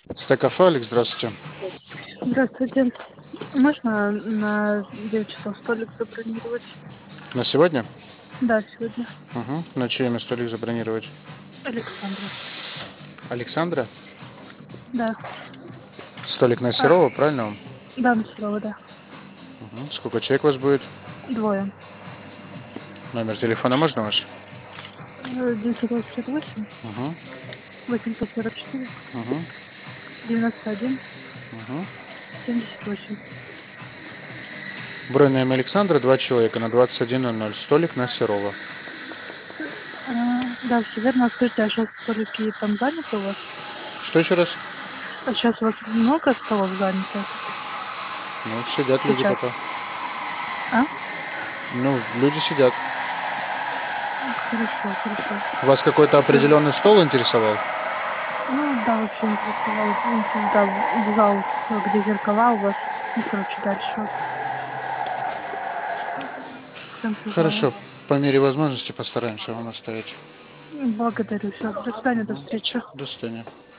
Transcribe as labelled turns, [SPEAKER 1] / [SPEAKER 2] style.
[SPEAKER 1] Стекафе, Алекс, здравствуйте.
[SPEAKER 2] Здравствуйте. Можно на 9 часов столик забронировать?
[SPEAKER 1] На сегодня?
[SPEAKER 2] Да, сегодня.
[SPEAKER 1] Угу. На чье имя столик забронировать?
[SPEAKER 2] Александра.
[SPEAKER 1] Александра?
[SPEAKER 2] Да.
[SPEAKER 1] Столик на
[SPEAKER 2] А,
[SPEAKER 1] Серова, правильно?
[SPEAKER 2] да, на Серова, да.
[SPEAKER 1] Угу. Сколько человек у вас будет?
[SPEAKER 2] Двое.
[SPEAKER 1] Номер телефона можно ваш?
[SPEAKER 2] 988,
[SPEAKER 1] Угу.
[SPEAKER 2] 844,
[SPEAKER 1] Угу.
[SPEAKER 2] 91,
[SPEAKER 1] Угу.
[SPEAKER 2] 78.
[SPEAKER 1] Бронь на имя Александра, два человека на 21:00. Столик на Серова.
[SPEAKER 2] Да, все верно. Скажите, а сейчас столики там заняты у вас?
[SPEAKER 1] Что еще раз?
[SPEAKER 2] А сейчас у вас много столов занято?
[SPEAKER 1] Ну, сидят люди
[SPEAKER 2] Сейчас.
[SPEAKER 1] пока.
[SPEAKER 2] А?
[SPEAKER 1] Ну, люди сидят.
[SPEAKER 2] Хорошо, хорошо.
[SPEAKER 1] Вас какой-то
[SPEAKER 2] Всё.
[SPEAKER 1] определенный стол интересовал?
[SPEAKER 2] Ну, да, вообще интересовало. Ну, да, в зал, где зеркала у вас. Ну, короче, дальше вот, в конце зала.
[SPEAKER 1] Хорошо, по мере возможности постараемся вам оставить.
[SPEAKER 2] Благодарю. Все. До свидания, до встречи.
[SPEAKER 1] До свидания.